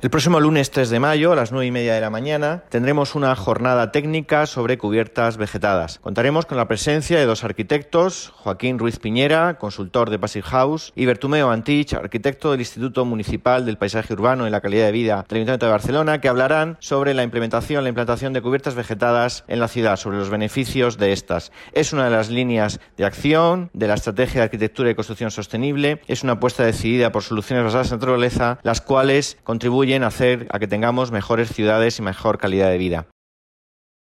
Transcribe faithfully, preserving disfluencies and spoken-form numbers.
El próximo lunes tres de mayo, a las nueve y media de la mañana, tendremos una jornada técnica sobre cubiertas vegetadas. Contaremos con la presencia de dos arquitectos, Joaquín Ruiz Piñera, consultor de Passive House, y Bertomeu Antich, arquitecto del Instituto Municipal del Paisaje Urbano y la Calidad de Vida del Ayuntamiento de Barcelona, que hablarán sobre la implementación, la implantación de cubiertas vegetadas en la ciudad, sobre los beneficios de estas. Es una de las líneas de acción de la Estrategia de Arquitectura y Construcción Sostenible. Es una apuesta decidida por soluciones basadas en la naturaleza, las cuales contribuyen a hacer a que tengamos mejores ciudades y mejor calidad de vida.